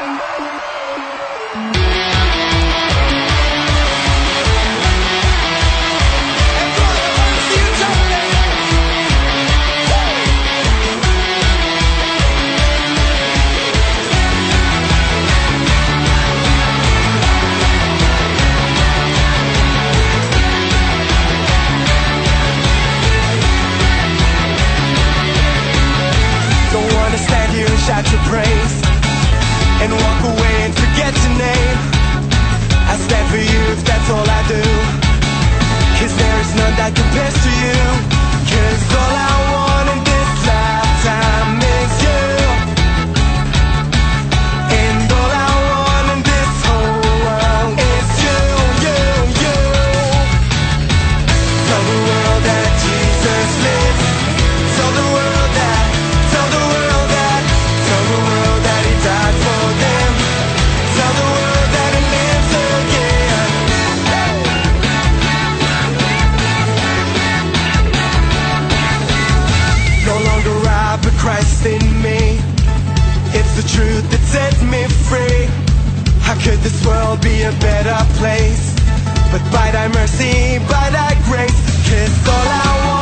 Shout your praise and walk away and forget your name. I stand for you if that's all I do, 'cause there is none that compares to you. 'Cause all I want in this lifetime is you, and all I want in this whole world is you, you, you. Tell the world that Jesus lives. Tell the world that, tell the world that, tell the world that he died for them. Tell the world that he lives again. No longer I, but Christ in me. It's the truth that sets me free. How could this world be a better place? But by thy mercy, by thy grace, 'cause all I want